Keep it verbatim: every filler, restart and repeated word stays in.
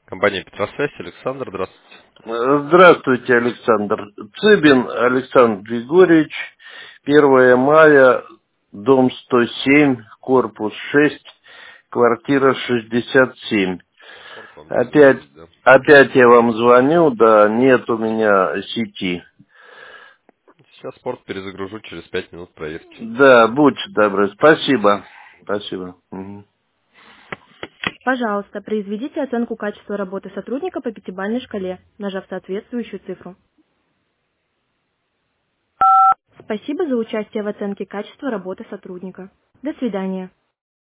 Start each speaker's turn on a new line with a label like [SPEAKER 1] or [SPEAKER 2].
[SPEAKER 1] Компания Петросвязь, Александр, здравствуйте.
[SPEAKER 2] Здравствуйте, Александр. Цыбин Александр Григорьевич, первое мая, дом сто семь, корпус шесть, квартира шестьдесят семь.
[SPEAKER 1] Порт вам
[SPEAKER 2] Опять,
[SPEAKER 1] загрузить, да?
[SPEAKER 2] опять я вам звоню, да, нет у меня сети.
[SPEAKER 1] Сейчас порт перезагружу, через пять минут проверьте.
[SPEAKER 2] Да, будьте добры, спасибо. Спасибо. Мгм.
[SPEAKER 3] Пожалуйста, произведите оценку качества работы сотрудника по пятибалльной шкале, нажав соответствующую цифру. Спасибо за участие в оценке качества работы сотрудника. До свидания.